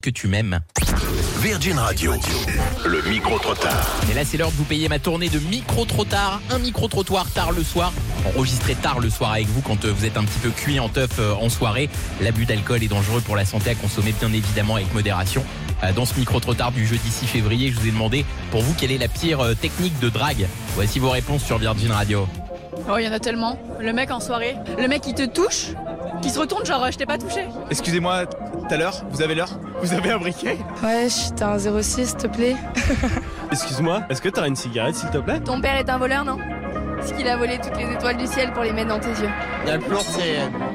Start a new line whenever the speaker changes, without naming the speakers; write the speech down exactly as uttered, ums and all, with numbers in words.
que tu m'aimes.
Virgin Radio, le micro-trottoir.
Et là, c'est l'heure de vous payer ma tournée de micro-trottoir, un micro-trottoir tard le soir, enregistré tard le soir avec vous quand vous êtes un petit peu cuit en teuf en soirée. L'abus d'alcool est dangereux pour la santé, à consommer bien évidemment avec modération. Dans ce micro-trottoir du jeudi six février, je vous ai demandé pour vous quelle est la pire technique de drague. Voici vos réponses sur Virgin Radio.
Oh, il y en a tellement. Le mec en soirée, le mec qui te touche, qui se retourne genre je t'ai pas touché.
Excusez-moi, tout à l'heure, vous avez l'heure? Vous avez un briquet?
Ouais, t'as un zéro six s'il te plaît.
Excuse-moi, est-ce que t'as une cigarette s'il te plaît?
Ton père est un voleur, non? Est-ce qu'il a volé toutes les étoiles du ciel pour les mettre dans tes yeux?
Il y a le plan, c'est